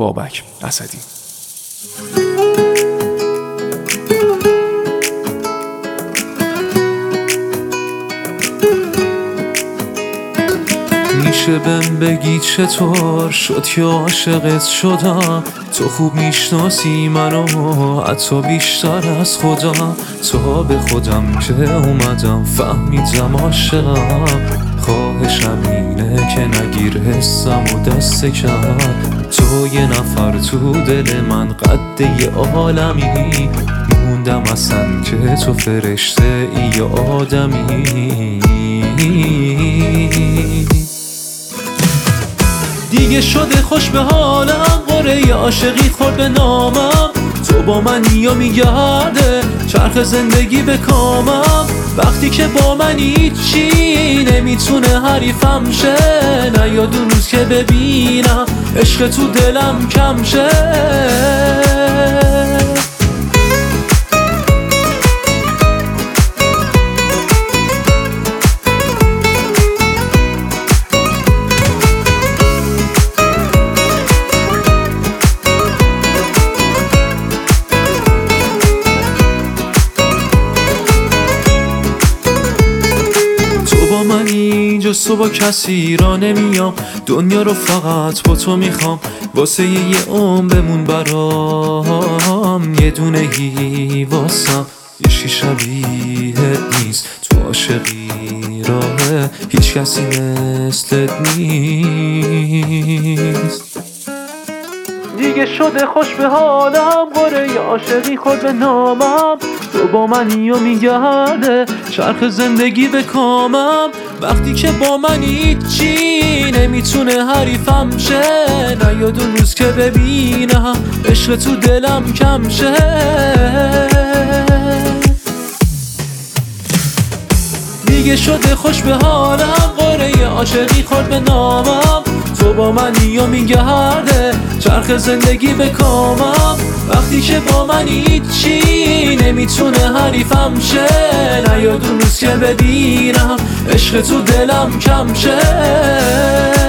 بابک اسدی. میشه بهم بگی چطور شد که عاشقت شدم؟ تو خوب میشناسی منو حتی بیشتر از خودم. تا به خودم که اومدم فهمیدم عاشقم. خواهشم اینه که نگیر حسم و دست کم. تو یه نفر تو دل من قد یه عالمی. موندم اصلا که تو فرشته ای یا آدمی. دیگه شده خوش به حالم، قره عاشقی خورد به نامم. تو با من یا میگرده چرخ زندگی به کامم. وقتی که با من هیچی نمیتونه حریفم شه. نیاد اون روز که ببینم عشق تو دلم کم شه. من اینجا با کسی را نمیام. دنیا رو فقط با تو میخوام. واسه یه عمر بمون برام. یه دونه هی واسم یه شبیهت نیست. تو عاشقی راهه هیچ کسی مثلت نیست. دیگه شده خوش به حالم، قره عاشقی خود به نامم. تو با منی و میگرده چرخ زندگی به کامم. وقتی که با من هیچی نمیتونه حریفم شه. نیاد اون روز که ببینم عشق تو دلم کم شه. دیگه شده خوش به حالم، قره عاشقی خورد به نامم. تو با منی و میگرده چرخ زندگی به کامم. وقتی که با من هیچی نمیتونه حریفم شه. نیاد اون روز که ببینم عشق تو دلم کم شه.